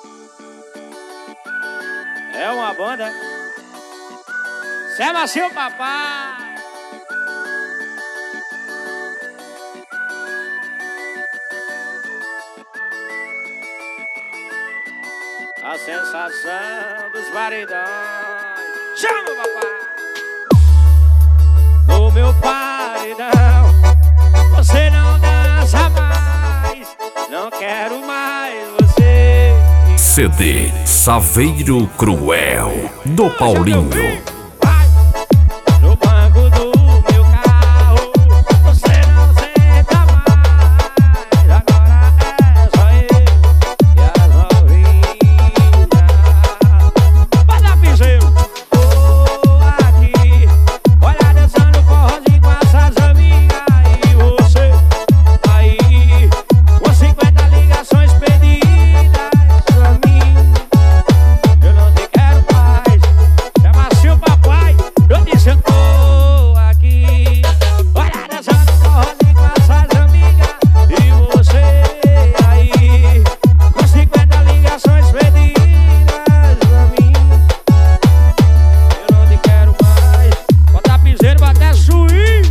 É uma banda. Chama seu papai. A sensação dos paredões. Chama o papai. No meu paredão você não dança mais. Não quero mais você. CD Saveiro Cruel do Paulinho. No banco do meu carro você não senta mais. Agora é só eu e as novinhas. Vai lá, piseiro. Tô aqui, olha dançando forrozinho com essas amigas. E você aí com 50 ligações perdidas pra mim. Eu não te quero mais. Chama seu papai. Eu disse eu tô aqui, olha dançando forrozinho com essas amigas. E você aí com 50 ligações perdidas pra mim. Eu não te quero mais. Bota piseiro, bota swing.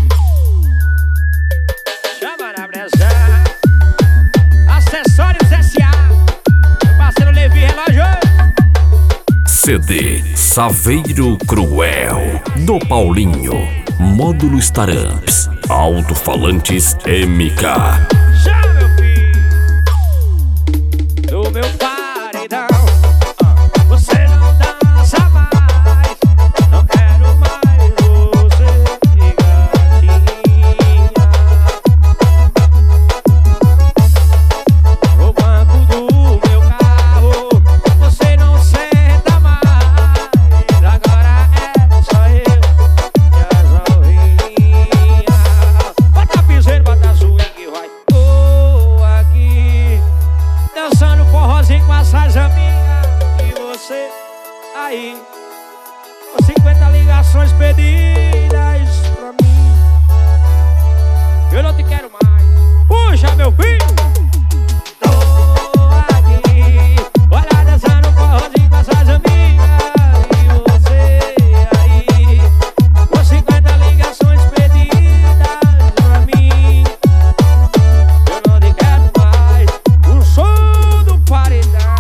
Chama na brasa. Acessórios S.A. Meu parceiro Levi Relógio. CD Saveiro Cruel do Paulinho. Módulo Staramps. Alto-falantes MK. Chama, meu filho. No meu paredão você não dança mais. Não quero mais você, gatinha. No banco do meu carro você não senta mais. Agora é só eu e as novinhas. Bota piseiro, bota swing, vai. Tô aqui dançando forrozinho com essas amigas. E você aí com 50 ligações perdidas pra mim. Eu não te quero mais. Puxa, meu filho. Tô aqui, olha dançando forrozinho com essas amigas. E você aí com 50 ligações perdidas pra mim. Eu não te quero mais. O som do paredão.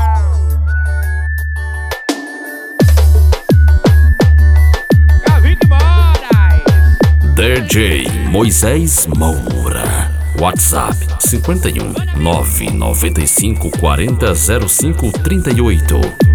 Gavico Moraes. DJ Moisés Moura. WhatsApp 51 995 40 05 38.